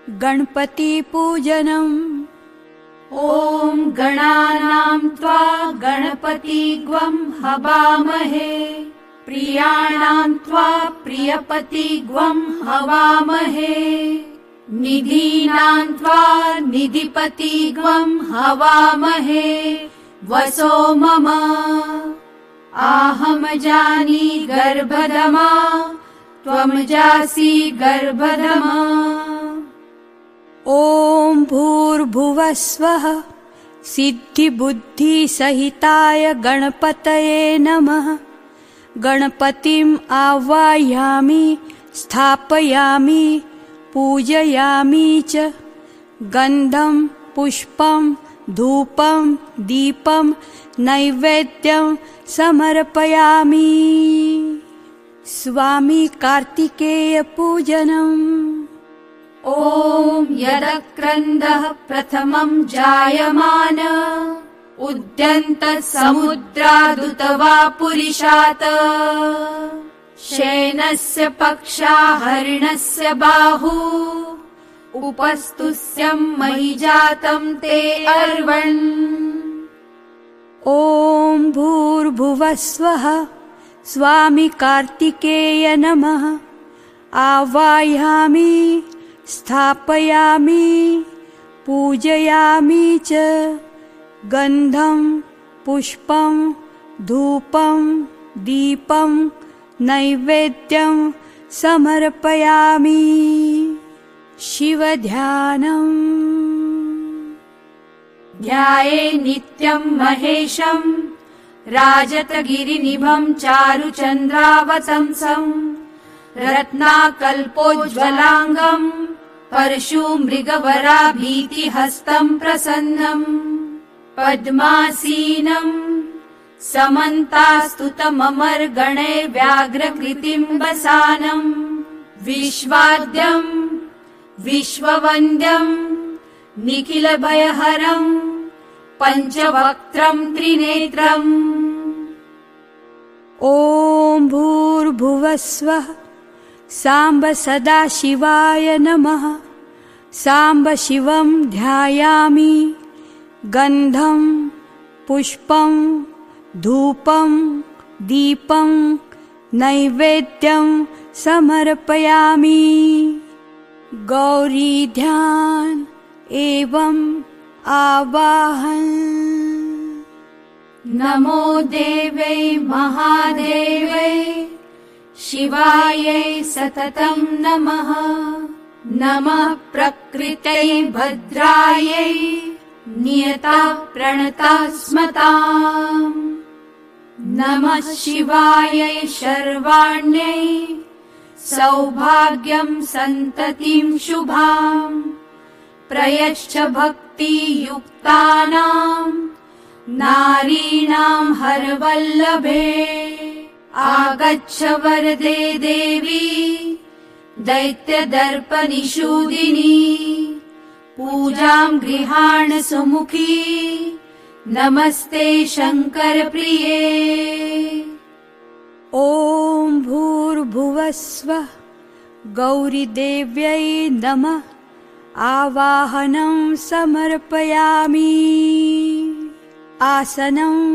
गणपतिपूजनम्। ॐ गणानां त्वा गणपतिग्वं हवामहे, प्रियाणां त्वा प्रियपतिग्वं हवामहे, निधीनां त्वा निधिपतिग्वं हवामहे। वसो मम आहम जानी गर्भधमा, त्वं जासि गर्भधमा। ॐ भूर्भुवस्वः सिद्धिबुद्धिसहिताय गणपतये नमः। गणपतिम् आवाहयामि, स्थापयामि, पूजयामि च। गन्धं पुष्पं धूपं दीपं नैवेद्यं समर्पयामि। स्वामी कार्तिकेय पूजनम्। ॐ यदक्रन्दः प्रथमं जायमान, उद्यन्तः समुद्रादुत वा पुरिशात्, शेनस्य पक्षा हरिणस्य बाहू, उपस्तुस्यं मयि जातं ते अर्वन्। ॐ भूर्भुवस्वः स्वामी कार्तिकेय नमः। आवाहयामि, स्थापयामि, पूजयामि च। गन्धं पुष्पं धूपं दीपं नैवेद्यं समर्पयामि। शिवध्यानम्। ध्याये नित्यं महेशं, राजतगिरिनिभं चारुचन्द्रावतंसं, रत्नाकल्पोज्ज्वलाङ्गं, परशुमृगवराभीतिहस्तं प्रसन्नम्, पद्मासीनं समन्तास्तुतममरगणैर्व्याघ्रकृतिं वसानं, विश्वाद्यं विश्ववन्द्यं निखिलभयहरं, पञ्चवक्त्रं त्रिनेत्रम्। ॐ भूर्भुवस्वः साम्ब सदाशिवाय नमः। साम्ब शिवं ध्यायामि। गन्धं पुष्पं धूपं दीपं नैवेद्यं समर्पयामि। गौरी ध्यान एवं आवाहन। नमो देवै महादेवै, शिवायै सततं नमः। नमः प्रकृतै भद्रायै, नियता प्रणता स्मताम्। नमः शिवायै शर्वाण्यै, सौभाग्यं सन्ततिं शुभाम्। प्रयच्छ भक्तियुक्तानां, नारीणां हरवल्लभे। आगच्छ वरदे देवी, दैत्यदर्पनिषूदिनी। पूजां गृहाण सुमुखी, नमस्ते शङ्करप्रिये। ॐ भूर्भुवस्वः गौरीदेव्यै नमः। आवाहनं समर्पयामि। आसनम्।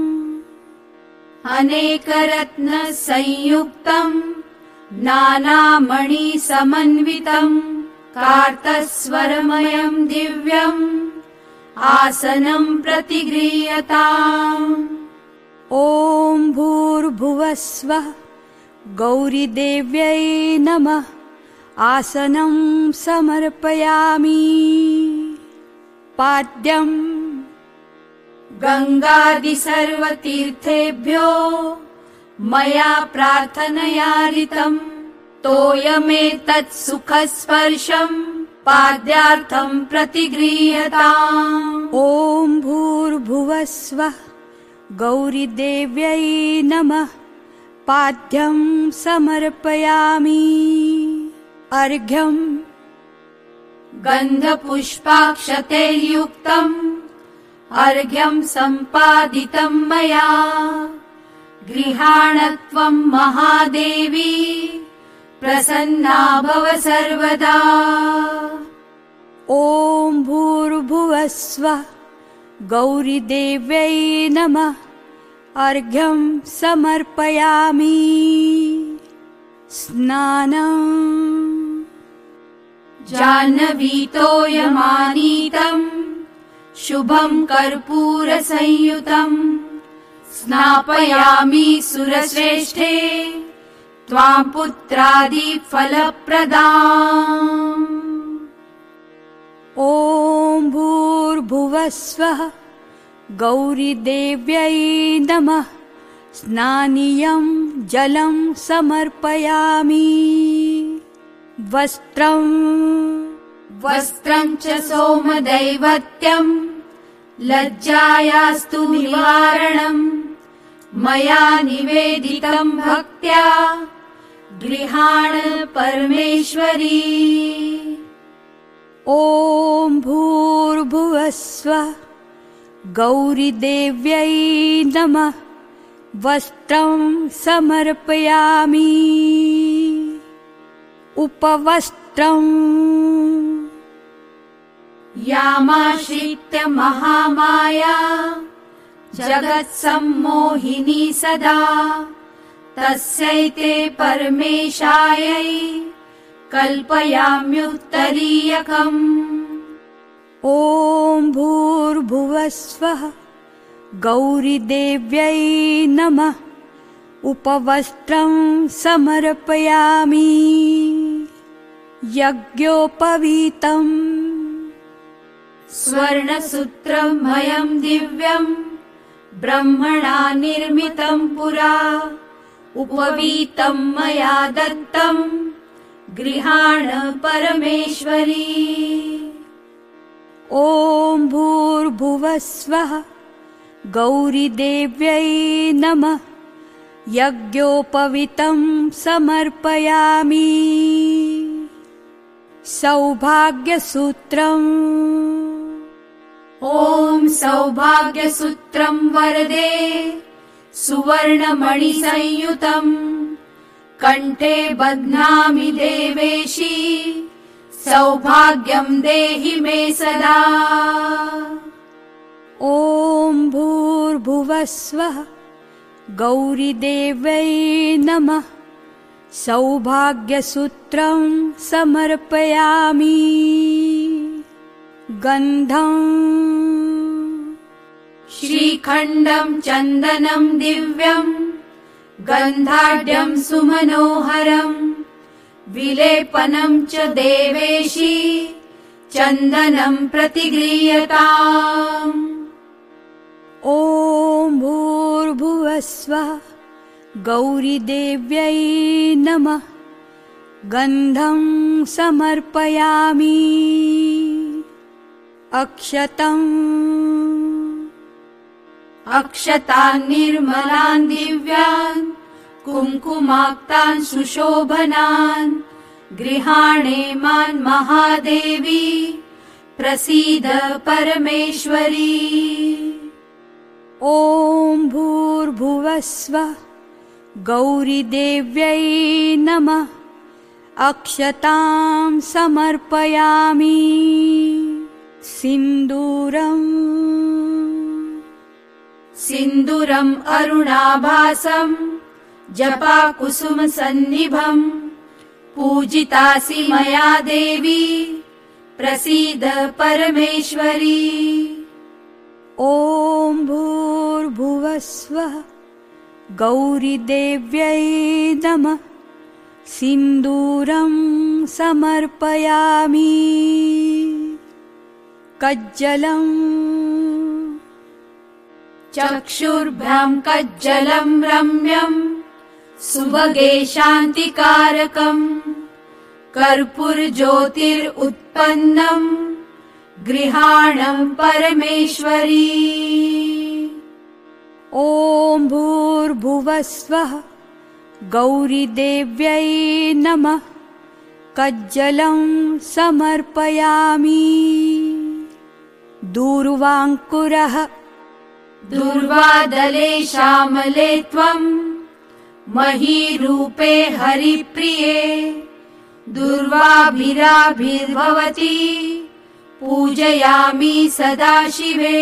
अनेकरत्नसंयुक्तं, नानामणिसमन्वितं, कार्तस्वरमयं दिव्यम्, आसनं प्रतिगृह्यताम्। ॐ भूर्भुवस्वः गौरीदेव्यै नमः। आसनं समर्पयामि। पाद्यम्। गङ्गादिसर्वतीर्थेभ्यो मया प्रार्थनयारितं, तोयमेतत् सुखस्पर्शं पाद्यार्थं प्रतिगृह्यताम्। ॐ भूर्भुवस्वः गौरीदेव्यै नमः। पाद्यं समर्पयामि। अर्घ्यम्। गन्धपुष्पाक्षतैर्युक्तम् अर्घ्यं सम्पादितं मया। गृहाण त्वं महादेवी, प्रसन्ना भव सर्वदा। ॐ भूर्भुवस्वः गौरीदेव्यै नमः। अर्घ्यं समर्पयामि। स्नानम् जाह्नवीतोयमानीतम् शुभं कर्पूरसंयुतम् स्नापयामि सुरश्रेष्ठे त्वां पुत्रादिफलप्रदाम्। ॐ भूर्भुवस्वः गौरीदेव्यै नमः। स्नानीयं जलं समर्पयामि। वस्त्रं च सोमदैवत्यं लज्जायास्तु निवारणम् मया निवेदितं भक्त्या गृहाण परमेश्वरी। ॐ भूर्भुवस्वः गौरीदेव्यै नमः। वस्त्रं समर्पयामि। उपवस्त्रम् यामाश्रित्य महामाया जगत्सम्मोहिनी सदा तस्यैते परमेशायै कल्पयाम्युत्तरीयकम्। ॐ भूर्भुवस्वः गौरीदेव्यै नमः। उपवस्त्रं समर्पयामि। यज्ञोपवीतम् स्वर्णसूत्रमयं दिव्यं ब्रह्मणा निर्मितं पुरा उपवीतं मया दत्तं गृहाण परमेश्वरी। ॐ भूर्भुवस्वः गौरीदेव्यै नमः। यज्ञोपवीतं समर्पयामि। सौभाग्यसूत्रम् ॐ सौभाग्यसूत्रं वरदे सुवर्णमणिसंयुतं कण्ठे बध्नामि देवेशी सौभाग्यं देहि मे सदा। ॐ भूर्भुवस्वः गौरीदेव्यै नमः। सौभाग्यसूत्रं समर्पयामि। गन्धम् श्रीखण्डं चन्दनं दिव्यं गन्धाढ्यं सुमनोहरम् विलेपनं च देवेशी चन्दनं प्रतिगृह्यताम्। ॐ भूर्भुवस्वः गौरीदेव्यै नमः। गन्धं समर्पयामि। अक्षतान् निर्मलान् दिव्यान् कुङ्कुमाक्तान् सुशोभनान् गृहाणे मान् महादेवी प्रसीद परमेश्वरी। ॐ भूर्भुवस्वः गौरीदेव्यै नमः। अक्षतां समर्पयामि। सिन्दूरम् अरुणाभासम् जपाकुसुमसन्निभम् पूजितासि मया देवी प्रसीद परमेश्वरी। ॐ भूर्भुवस्वः गौरीदेव्यै नमः। सिन्दूरं समर्पयामि। कज्जलम् चक्षुर्भ्यां कज्जलं रम्यं सुभगे शान्तिकारकम् कर्पूरज्योतिरुत्पन्नम् गृहाणं परमेश्वरी। ॐ भूर्भुवस्वः गौरीदेव्यै नमः। कज्जलं समर्पयामि। दूर्वाङ्कुरः दूर्वादले श्यामले त्वम् महीरूपे हरिप्रिये दूर्वाभिराभिर्भवति पूजयामि सदाशिवे।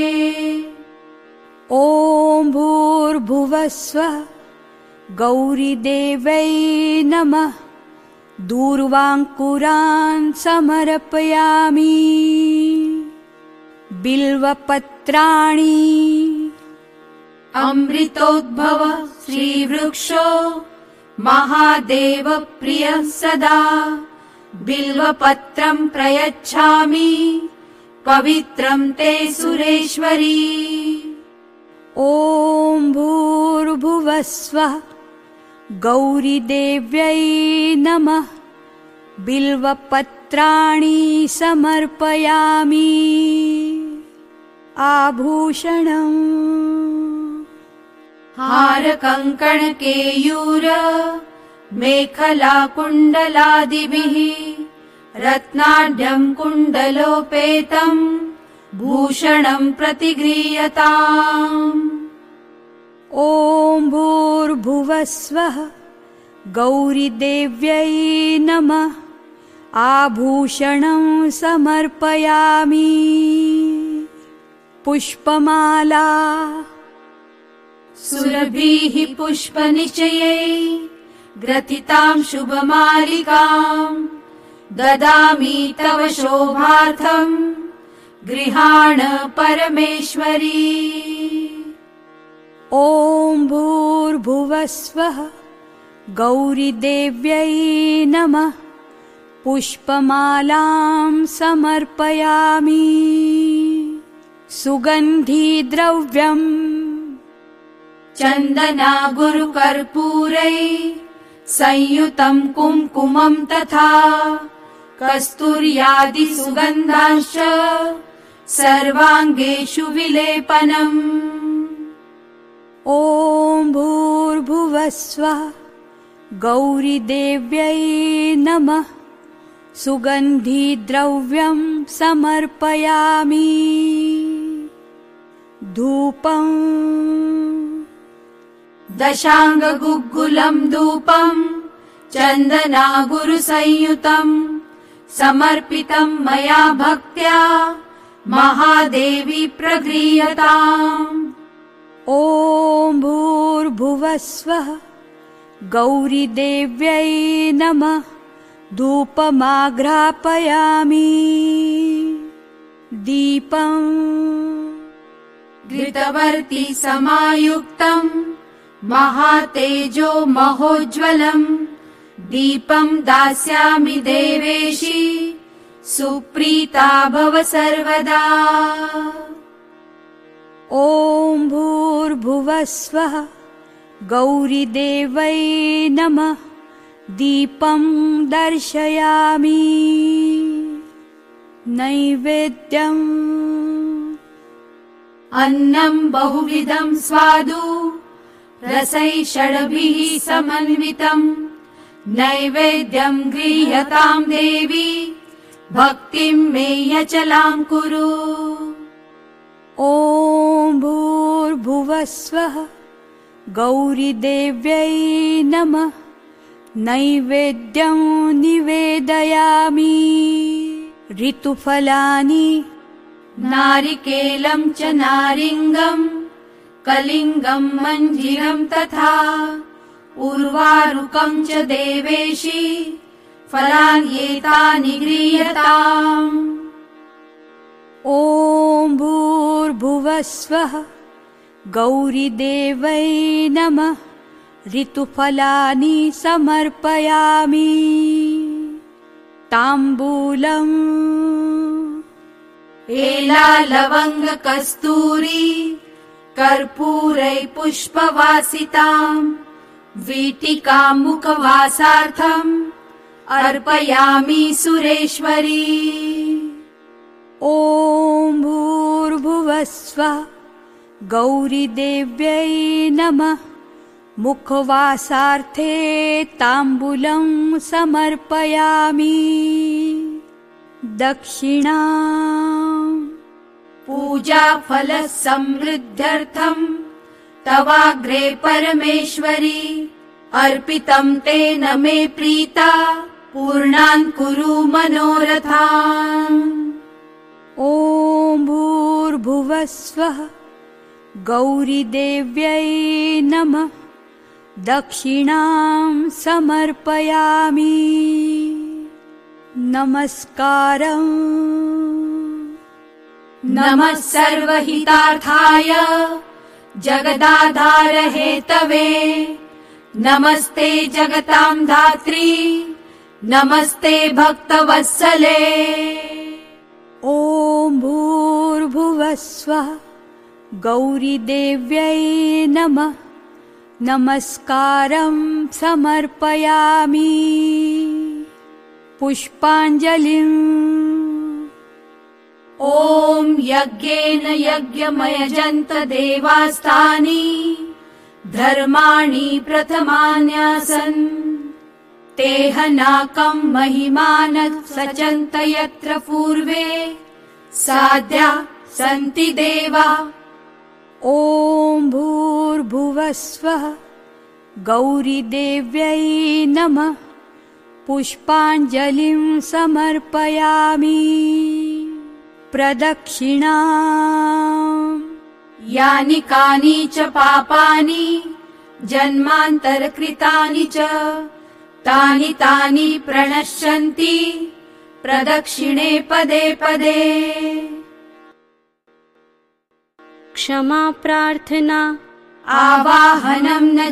ॐ भूर्भुवस्वः गौरीदेव्यै नमः। दूर्वाङ्कुरान् समर्पयामि। बिल्वपत्राणि अमृतोद्भव श्रीवृक्षो महादेव प्रियः सदा। बिल्वपत्रं प्रयच्छामि पवित्रं ते सुरेश्वरी। ॐ भूर्भुवस्वः गौरीदेव्यै नमः। बिल्वपत्राणि समर्पयामि। आभूषणम् हारकङ्कणकेयूर मेखला कुण्डलादिभिः रत्नाढ्यं कुण्डलोपेतं भूषणं प्रतिगृह्यताम्। ॐ भूर्भुवस्वः गौरीदेव्यै नमः। आभूषणं समर्पयामि। पुष्पमाला सुरभिः पुष्पनिचयै ग्रथितां शुभमालिकां ददामि तव शोभार्थं गृहाण परमेश्वरी। ॐ भूर्भुवस्वः गौरीदेव्यै नमः। पुष्पमालां समर्पयामि। सुगन्धिद्रव्यम् चन्दना गुरुकर्पूरै संयुतं कुङ्कुमं तथा कस्तूर्यादि सुगन्धांश्च सर्वाङ्गेषु विलेपनम्। ॐ भूर्भुवस्वः गौरीदेव्यै नमः। सुगन्धिद्रव्यं समर्पयामि। धूपम् दशाङ्गगुग्गुलं धूपं चन्दना गुरुसंयुतं समर्पितं मया भक्त्या महादेवी प्रगृह्यताम्। ॐ भूर्भुवस्वः गौरीदेव्यै नमः। धूपमाघ्रापयामि। दीपम् घृतवर्ति समायुक्तं महातेजो महोज्ज्वलम् दीपं दास्यामि देवेशी सुप्रीता भव सर्वदा। ॐ भूर्भुवस्वः गौरीदेव्यै नमः। दीपं दर्शयामि। नैवेद्यम् अन्नं बहुविधं स्वादु रसैः षड्भिः समन्वितं नैवेद्यं गृह्यतां देवी भक्तिं मे अचलां कुरु। ॐ भूर्भुवस्वः गौरीदेव्यै नमः। नैवेद्यं निवेदयामि। ऋतुफलानि नारिकेलं च नारिङ्गं कलिङ्गं मञ्जीरं तथा उर्वारुकं च देवेशी फलान्येतानि गृह्यताम्। ॐ भूर्भुवस्वः गौरीदेव्यै नमः। ऋतुफलानि समर्पयामि। ताम्बूलम् एला लवङ्ग कस्तूरी कर्पूरै पुष्पवासिताम् वीटिकां मुखवासार्थम् अर्पयामि सुरेश्वरी। ॐ भूर्भुवस्वः गौरीदेव्यै नमः। मुखवासार्थे ताम्बूलं समर्पयामि। दक्षिणा पूजाफलः समृद्ध्यर्थं तवाग्रे परमेश्वरी अर्पितं तेन मे प्रीता पूर्णान् कुरु मनोरथान्। भूर्भुवस्वः गौरीदेव्यै नमः दक्षिणां समर्पयामि नमस्कारम् नमः सर्वहितार्थाय जगदाधार हेतवे नमस्ते जगतां धात्री नमस्ते भक्तवत्सले ॐ भूर्भुवस्वः गौरीदेव्यै नमः नमस्कारं समर्पयामि पुष्पाञ्जलिम् ॐ यज्ञेन यज्ञमयजन्त देवास्तानि धर्माणि प्रथमान्यासन् तेहनाकं महिमानः सचन्त यत्र पूर्वे साध्या सन्ति देवा ॐ भूर्भुवस्वः गौरीदेव्यै नमः पुष्पाञ्जलिं समर्पयामि प्रदक्षिणा यानि कानि च पापानि जन्मान्तरकृतानि च तानि तानि प्रणश्यन्ति प्रदक्षिणे पदे पदे क्षमा प्रार्थना आवाहनं न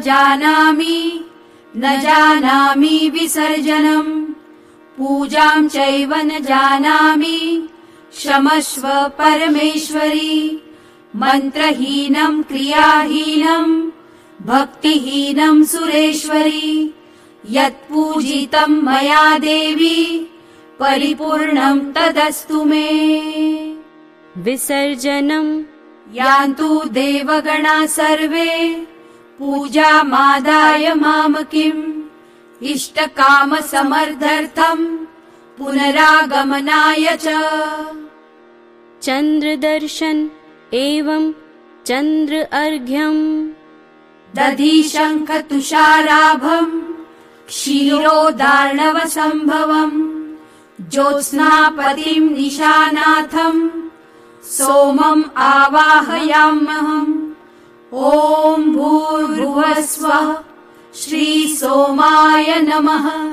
जानामि विसर्जनम् पूजां चैव न जानामि क्षमस्व परमेश्वरी मन्त्रहीनं क्रियाहीनं भक्तिहीनं सुरेश्वरी यत्पूजितं मया देवी परिपूर्णं तदस्तु मे विसर्जनम् यान्तु देवगणा सर्वे पूजामादाय मामकीम् इष्टकामसमर्थार्थम् पुनरागमनाय च चन्द्रदर्शन एवं चन्द्र अर्घ्यम् दधि शङ्ख तुषाराभम् क्षीरोदार्णवसम्भवम् ज्योत्स्नापतिम् निशानाथम् सोमम् आवाहयाम्यहम् ॐ भूर्भुवस्वः श्री सोमाय नमः।